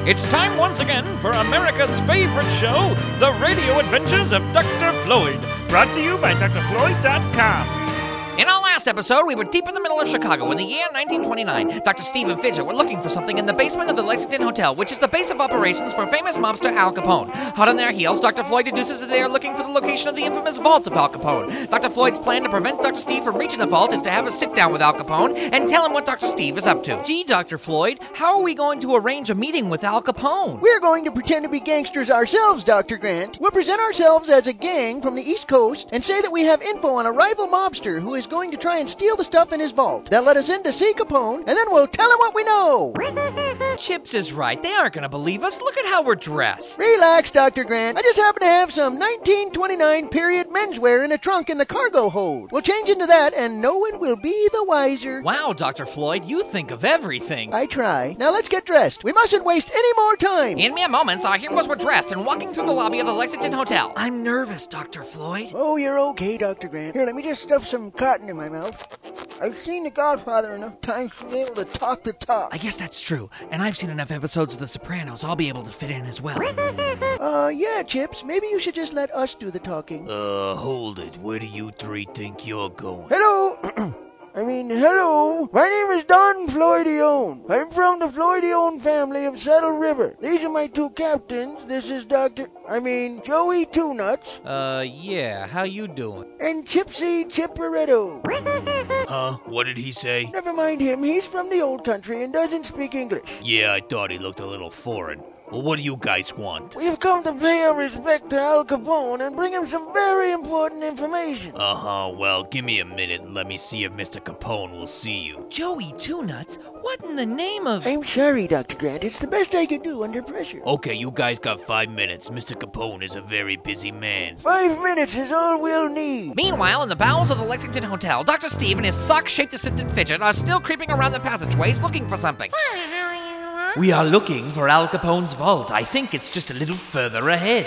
It's time once again for America's favorite show, The Radio Adventures of Dr. Floyd, brought to you by drfloyd.com. In our last episode, we were deep in the middle of Chicago in the year 1929. Dr. Steve and Fidget were looking for something in the basement of the Lexington Hotel, which is the base of operations for famous mobster Al Capone. Hot on their heels, Dr. Floyd deduces that they are looking for the location of the infamous vault of Al Capone. Dr. Floyd's plan to prevent Dr. Steve from reaching the vault is to have a sit-down with Al Capone and tell him what Dr. Steve is up to. Gee, Dr. Floyd, how are we going to arrange a meeting with Al Capone? We're going to pretend to be gangsters ourselves, Dr. Grant. We'll present ourselves as a gang from the East Coast and say that we have info on a rival mobster who is going to try and steal the stuff in his vault. They'll let us in to see Capone, and then we'll tell him what we know. Chips is right. They aren't going to believe us. Look at how we're dressed. Relax, Dr. Grant. I just happen to have some 1929 period menswear in a trunk in the cargo hold. We'll change into that, and no one will be the wiser. Wow, Dr. Floyd, you think of everything. I try. Now let's get dressed. We mustn't waste any more time. In mere moments, our heroes were dressed and walking through the lobby of the Lexington Hotel. I'm nervous, Dr. Floyd. Oh, you're okay, Dr. Grant. Here, let me just stuff some cotton in my mouth. I've seen The Godfather enough times to be able to talk the talk. I guess that's true. And I've seen enough episodes of The Sopranos. I'll be able to fit in as well. Yeah, Chips. Maybe you should just let us do the talking. Hold it. Where do you three think you're going? Hello! Hello. My name is Don Floydione. I'm from the Floydione family of Saddle River. These are my two captains. This is Joey Two Nuts. Yeah, how you doing? And Chipsy Chipperetto. Huh? What did he say? Never mind him. He's from the old country and doesn't speak English. Yeah, I thought he looked a little foreign. Well, what do you guys want? We've come to pay our respect to Al Capone and bring him some very important information. Well, give me a minute and let me see if Mr. Capone will see you. Joey Two Nuts? What in the name of... I'm sorry, Dr. Grant. It's the best I could do under pressure. Okay, you guys got 5 minutes. Mr. Capone is a very busy man. 5 minutes is all we'll need. Meanwhile, in the bowels of the Lexington Hotel, Dr. Steve and his sock-shaped assistant Fidget are still creeping around the passageways looking for something. We are looking for Al Capone's vault. I think it's just a little further ahead.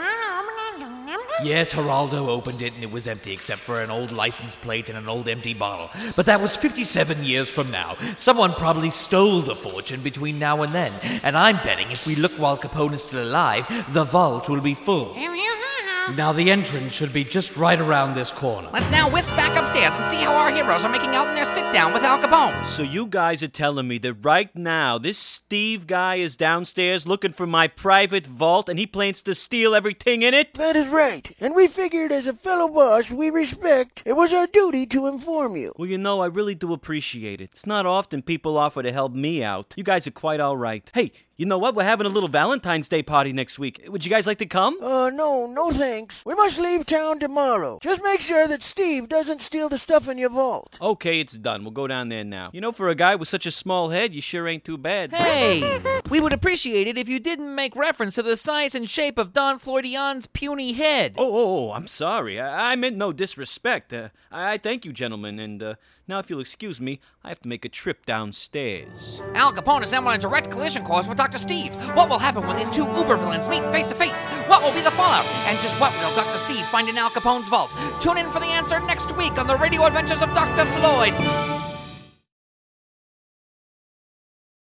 Yes, Geraldo opened it and it was empty except for an old license plate and an old empty bottle. But that was 57 years from now. Someone probably stole the fortune between now and then. And I'm betting if we look while Capone is still alive, the vault will be full. Now the entrance should be just right around this corner. Let's now whisk back upstairs and see how our heroes are making out in their sit-down with Al Capone. So you guys are telling me that right now this Steve guy is downstairs looking for my private vault and he plans to steal everything in it? That is right. And we figured as a fellow boss we respect, it was our duty to inform you. Well, you know, I really do appreciate it. It's not often people offer to help me out. You guys are quite all right. Hey, you know what? We're having a little Valentine's Day party next week. Would you guys like to come? No thanks. We must leave town tomorrow. Just make sure that Steve doesn't steal the stuff in your vault. Okay, it's done. We'll go down there now. You know, for a guy with such a small head, you sure ain't too bad. Hey, we would appreciate it if you didn't make reference to the size and shape of Don Floydione's puny head. Oh, I'm sorry. I meant no disrespect. I thank you, gentlemen, and now if you'll excuse me, I have to make a trip downstairs. Al Capone is now on a direct collision course with Dr. Steve. What will happen when these two uber villains meet face to face? What will be the fallout? And just what will Dr. Steve find in Al Capone's vault? Tune in for the answer next week on The Radio Adventures of Dr. Floyd.